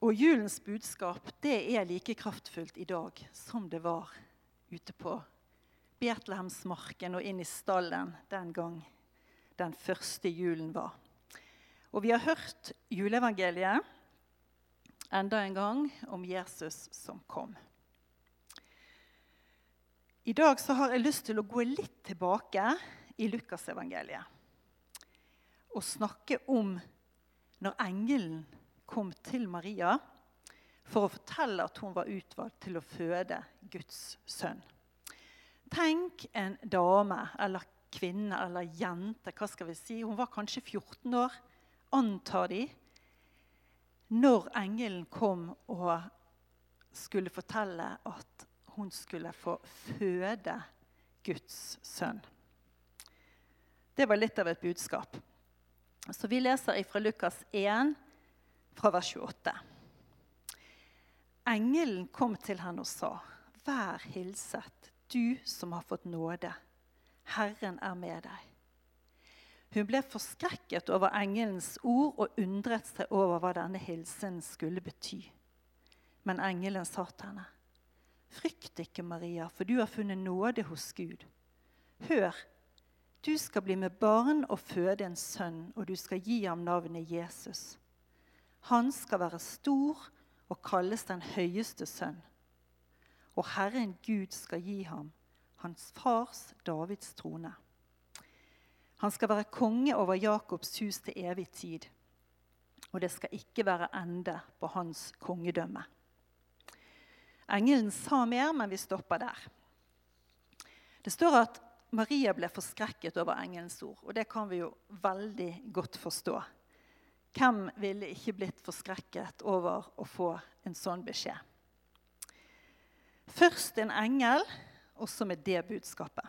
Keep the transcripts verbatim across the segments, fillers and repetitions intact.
Og julens budskap, det er like kraftfullt i dag som det var ute på Betlehemsmarken og inn i stallen den gang den første julen var. Og vi har hørt juleevangeliet enda en gang om Jesus som kom. I dag så har jeg lyst til å gå litt tilbake i Lukas evangeliet og snakke om når engelen kom til Maria for å fortelle at hun var utvalgt til å føde Guds sønn. Tenk en dame, eller kvinne, eller jente, hva skal vi si? Hun var kanskje fjorten år, antar de, når engelen kom og skulle fortelle at hun skulle få føde Guds sønn. Det var litt av et budskap. Så vi leser fra Lukas én, fra vers tjueåtte. Engelen kom til henne og sa, «Vær hilset, du som har fått nåde. Herren er med deg.» Hun ble forskrekket over engelens ord og undret seg over hva denne hilsen skulle bety. Men engelen sa til henne, «Frykt ikke, Maria, for du har funnet nåde hos Gud. Hør, du skal bli med barn og føde en sønn, og du skal gi ham navnet Jesus. Han skal være stor og kalles den høyeste sønn. Og Herren Gud skal gi ham hans fars Davids trone. Han skal være konge over Jakobs hus til evig tid, og det skal ikke være ende på hans kongedømme. Engelen sa mer, men vi stopper der. Det står at Maria ble forskrekket over engelens ord, og det kan vi jo veldig godt forstå. Hvem ville ikke blitt forskrekket over å få en sånn beskjed? Først en engel, og så med det budskapet.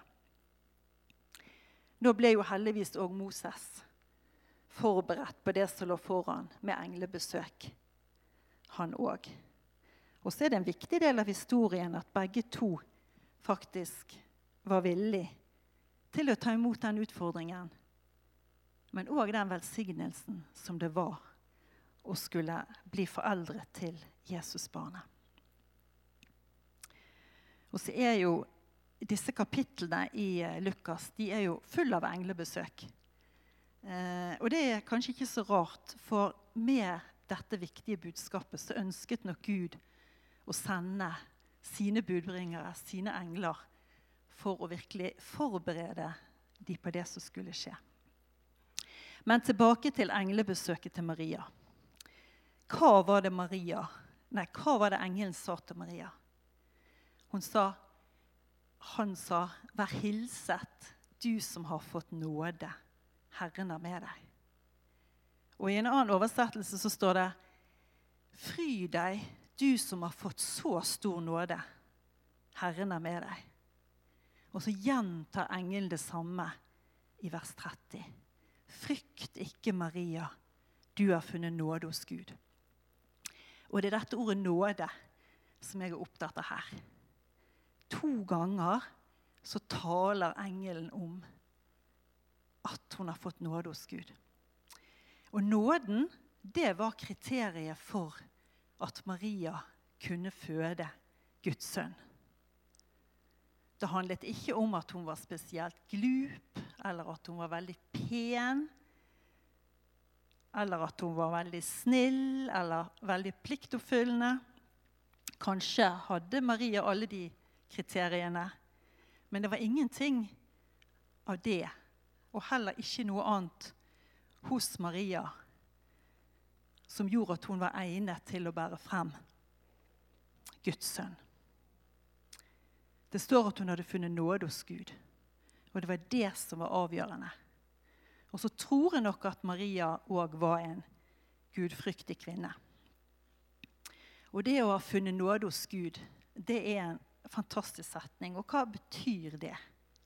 Nå ble jo heldigvis også Moses forberedt på det som lå foran med englebesøk. Han også. Og så er det en viktig del av historien at begge to faktisk var villige til å ta imot den utfordringen, men også den velsignelsen som det var å skulle bli foreldre til Jesusbarnet. Og så er jo disse kapitlene i Lukas, de er jo full av englebesøk. Eh, og det er kanskje ikke så rart, for med dette viktige budskapet så ønsket nok Gud å sende sine budbringere, sine engler, for å virkelig forberede de på det som skulle skje. Men tilbake til englebesøket til Maria. Hva var det Maria, nei, hva var det engelen sa til Maria? Hun sa, han sa, vær hilset, du som har fått nåde, Herren er med deg. Og i en annen oversettelse så står det, fry deg, du som har fått så stor nåde, Herren er med deg. Og så gjentar engelen det samme i vers tretti. Frykt ikke, Maria, du har funnet nåde hos Gud. Og det er dette ordet nåde som jeg er opptatt av her. To ganger så taler engelen om at hun har fått nåde hos Gud. Og nåden, det var kriteriet for at Maria kunne føde Guds sønn. Det handlet ikke om at hun var spesielt glup, eller at hun var veldig pen, eller at hun var veldig snill, eller veldig pliktoppfyllende. Kanskje hadde Maria alle de kriteriene, men det var ingenting av det, og heller ikke noe annet hos Maria som gjorde at hun var egnet til å bære frem Guds sønn. Det står at hun hadde funnet nåde hos Gud, og det var det som var avgjørende. Og så tror jeg nok at Maria også var en gudfryktig kvinne. Og det å ha funnet nåde hos Gud, det er en fantastisk setning. Og hva betyr det?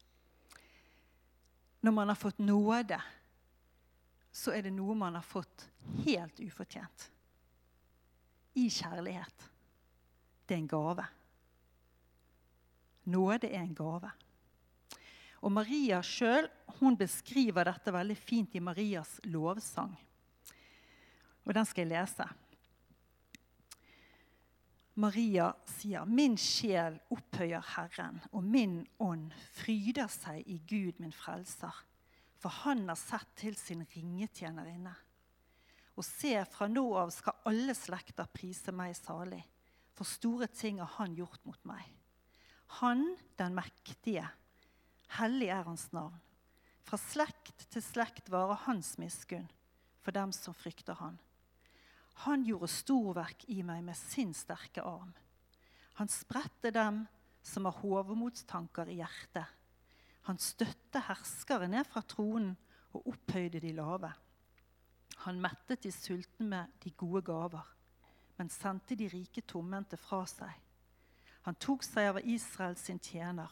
Når man har fått nåde, så er det noe man har fått helt ufortjent. I kjærlighet. Det er en gave. Nåde er en gave. Og Maria selv, hun beskriver dette veldig fint i Marias lovsang. Og den skal jeg lese. Maria sier, «Min sjel opphøyer Herren, og min ånd fryder seg i Gud min frelser, for han har sett til sin ringetjenerinne. Og se, fra nå av skal alle slekter prise meg salig, for store ting har han gjort mot meg. Han, den mektige, hellig er hans navn. Fra slekt til slekt varer hans miskunn for dem som frykter han. Han gjorde storverk i meg med sin sterke arm. Han spredte dem som har hovmodstanker i hjertet. Han støtte herskere ned fra tronen og opphøyde de lave. Han mettet de sultne med de gode gaver, men sendte de rike tomhendte fra seg. Han tok seg av Israel sin tjener.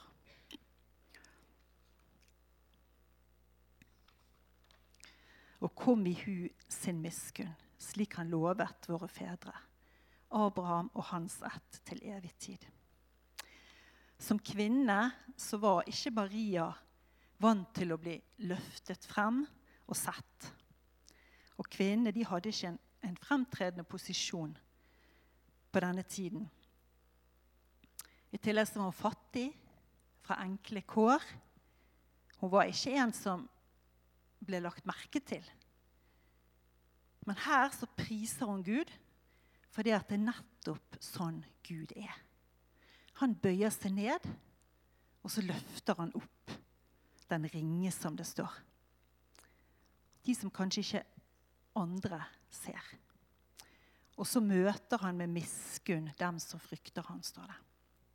Og kom i hu sin miskunn, slik han lovet våre fedre, Abraham og hans ett til evig tid. Som kvinne så var ikke Maria vant til å bli løftet frem og sett. Og kvinnene de hadde ikke en, en fremtredende posisjon på denne tiden. I tillegg så var hun fattig, fra enkle kår. Hun var ikke en som ble lagt merke til. Men her så priser hun Gud, fordi at det er nettopp sånn Gud er. Han bøyer seg ned, og så løfter han opp den ringe som det står. De som kanskje ikke andre ser. Og så møter han med miskunn dem som frykter han, står det.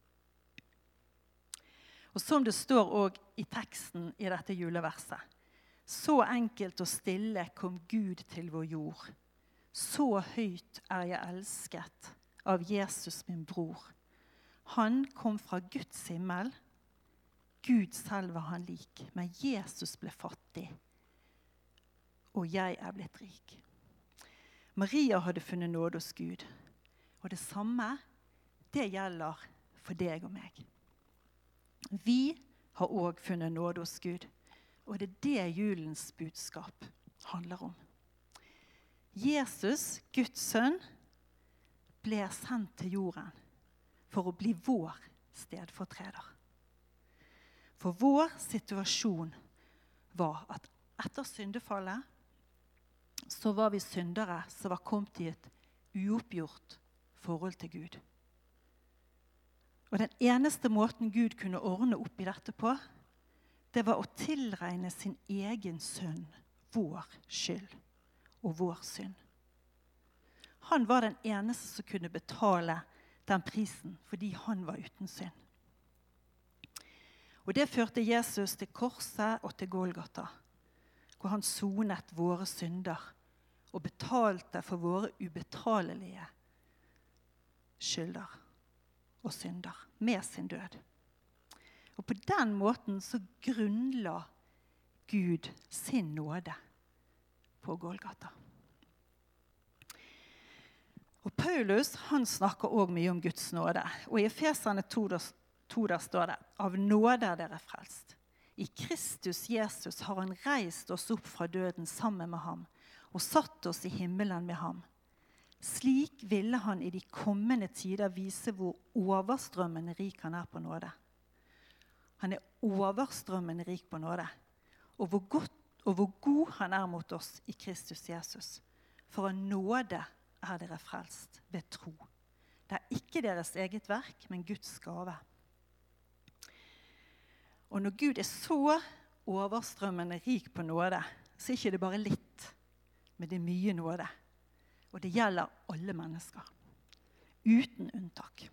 Og som det står også i teksten i dette juleverset, så enkelt og stille kom Gud til vår jord. Så høyt er jeg elsket av Jesus min bror. Han kom fra Guds himmel. Gud selv var han lik, men Jesus ble fattig, og jeg er blitt rik. Maria hadde funnet nåde hos Gud, og det samme, det gjelder for deg og meg. Vi har også funnet nåde hos Gud, og det er det julens budskap handler om. Jesus, Guds sønn, ble sendt til jorden for å bli vår stedfortreder. For vår situasjon var at etter syndefallet så var vi syndere som var kommet i et uoppgjort forhold til Gud. Og den eneste måten Gud kunne ordne opp i dette på, det var å tilregne sin egen sønn vår skyld og vår synd. Han var den eneste som kunne betale den prisen, fordi han var uten synd. Og det førte Jesus til korset og til Golgata, hvor han sonet våre synder og betalte for våre ubetalelige skylder og synder med sin død. Og på den måten så grunnla Gud sin nåde på Golgata. Og Paulus, han snakker også mye om Guds nåde. Og i Efeserne to, to der står det, av nåde er dere frelst. I Kristus Jesus har han reist oss opp fra døden sammen med ham, og satt oss i himmelen med ham. Slik ville han i de kommende tider vise hvor overstrømmende rik han er på nåde. Han er overstrømmende rik på nåde, og hvor, godt, og hvor god han er mot oss i Kristus Jesus. For av nåde er dere frelst ved tro. Det er ikke deres eget verk, men Guds gave. Og når Gud er så overstrømmende rik på nåde, så er ikke det bare litt, men det er mye nåde. Og det gjelder alle mennesker, uten unntak.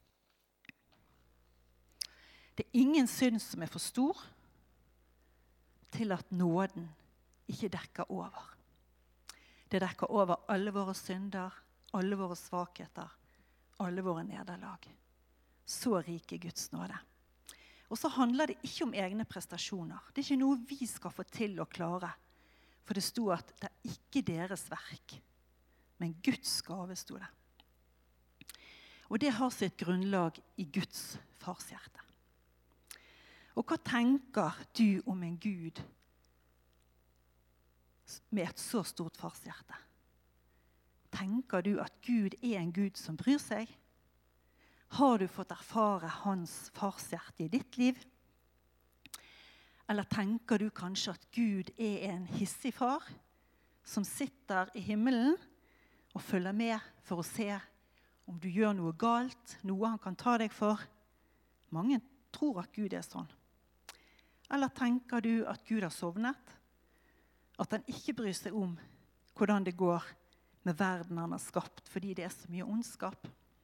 Det er ingen synd som er for stor til at nåden ikke dekker over. Det dekker over alle våre synder, alle våre svakheter, alle våre nederlag. Så rik er Guds nåde. Og så handler det ikke om egne prestasjoner. Det er ikke noe vi skal få til å klare. For det sto at det er ikke deres verk, men Guds gave sto det. Og det har sitt grunnlag i Guds farshjerte. Og hva tenker du om en Gud med et så stort farshjerte? Tenker du at Gud er en Gud som bryr seg? Har du fått erfare hans farshjerte i ditt liv? Eller tenker du kanskje at Gud er en hissig far som sitter i himmelen og følger med for å se om du gjør noe galt, noe han kan ta deg for? Mange tror at Gud er sånn. Eller tenker du at Gud har sovnet? At han ikke bryr seg om hvordan det går med verden han har skapt, fordi det er så mye ondskap?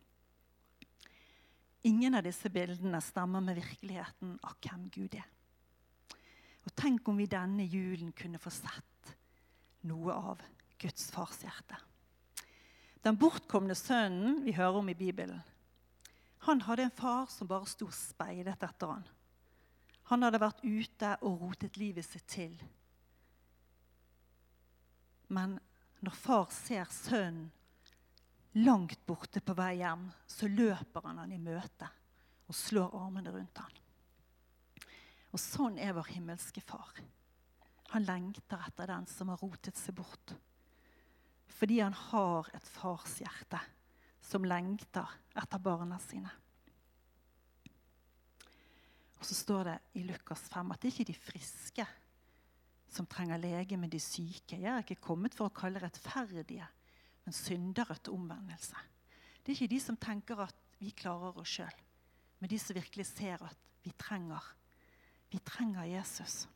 Ingen av disse bildene stemmer med virkeligheten av hvem Gud er. Og tenk om vi denne julen kunne få sett noe av Guds farshjerte. Den bortkomne sønnen vi hører om i Bibelen, han hadde en far som bare stod speidet etter han. Han hadde vært ute og rotet livet sitt til. Men når far ser sønnen langt borte på vei hjem, så løper han han i møte og slår armene rundt han. Og sånn er vår himmelske far. Han lengter etter den som har rotet seg bort. Fordi han har et farshjerte som lengter etter barna sine. Og så står det i Lukas fem at det ikke er de friske som trenger lege, men de syke. Jeg er ikke kommet for å kalle rettferdige, men syndere til omvendelse. Det er ikke de som tenker at vi klarer oss selv, men de som virkelig ser at vi trenger Vi trenger Jesus.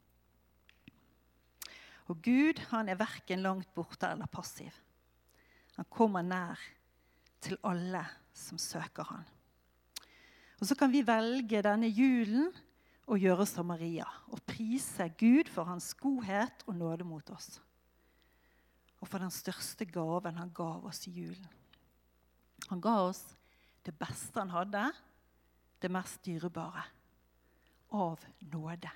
Og Gud, han er hverken langt borte eller passiv. Han kommer nær til alle som søker han. Og så kan vi velge denne julen og gjøre som Maria, og prise Gud for hans godhet og nåde mot oss. Og for den største gaven han gav oss i julen. Han ga oss det beste han hadde, det mest dyrebare. Av nåde.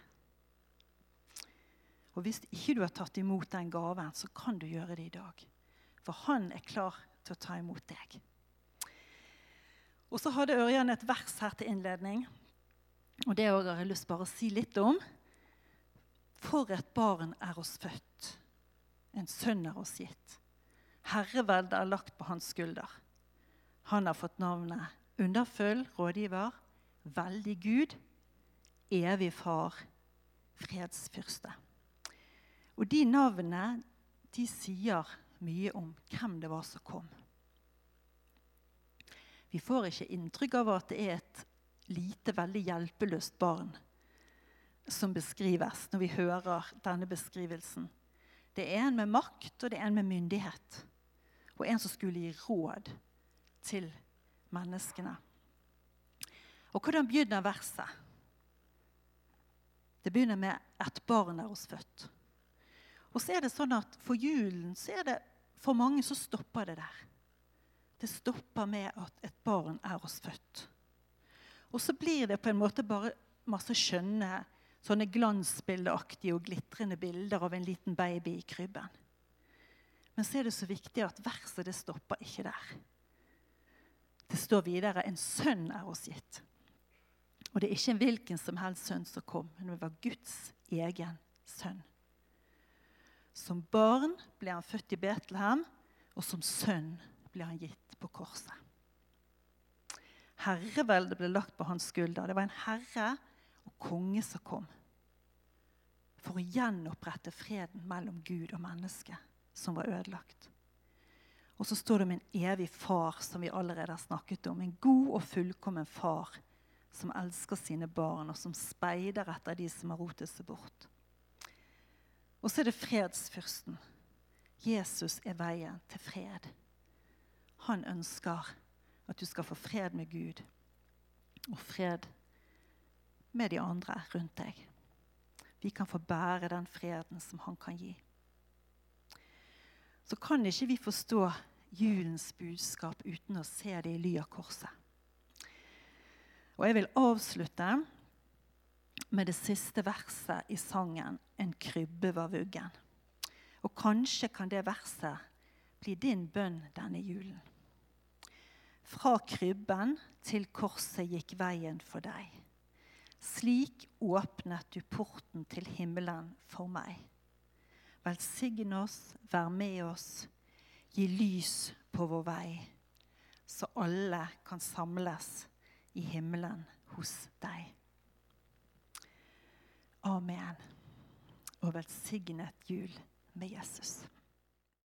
Og hvis ikke du har tatt imot den gaven, så kan du gjøre det i dag. For han er klar til å ta imot deg. Og så hadde Ørjan et vers her til innledning, og det har jeg lyst bare å si litt om. For et barn er oss født, en sønn er oss gitt. Herreveldet er lagt på hans skulder. Han har fått navnet underfull, rådgiver, veldig Gud, evig far, fredsfyrste. Og de navnene, de sier mye om hvem det var som kom. Vi får ikke inntrykk av at det er et lite, veldig hjelpeløst barn som beskrives når vi hører denne beskrivelsen. Det er en med makt, og det er en med myndighet. Og en som skulle gi råd til menneskene. Og hvordan begynner verset? Det begynner med at barn er oss født. Og så er det sånn at for julen, så er det, for mange så stopper det der. Det stopper med at et barn er oss født. Og så blir det på en måte bare masse skjønne, sånne glansbildeaktige og glitrende bilder av en liten baby i krybben. Men så er det så viktig at verset det stopper ikke der. Det står videre, en sønn er oss gitt. Og det er ikke en hvilken som helst sønn som kom, men det var Guds egen sønn. Som barn ble han født i Betlehem, og som sønn ble han gitt på korset. Herreveldet ble lagt på hans skulder. Det var en herre og konge som kom for å gjenopprette freden mellom Gud og menneske som var ødelagt. Og så står det om en evig far som vi allerede har snakket om. En god og fullkommen far som elsker sine barn, og som speider etter de som har rotet seg bort. Og så er det fredsfyrsten. Jesus er veien til fred. Han ønsker at du skal få fred med Gud, og fred med de andre rundt deg. Vi kan få bære den freden som han kan gi. Så kan ikke vi forstå julens budskap uten å se det i ly av korset. Og jeg vil avslutte med det siste verset i sangen «En krybbe var vuggen». Og kanskje kan det verset bli din bønn denne julen. Fra krybben til korset gikk veien for deg. Slik åpnet du porten til himmelen for meg. Velsign oss, vær med oss, gi lys på vår vei. så alle kan samles i himmelen hos deg. Amen. Og velsignet jul med Jesus.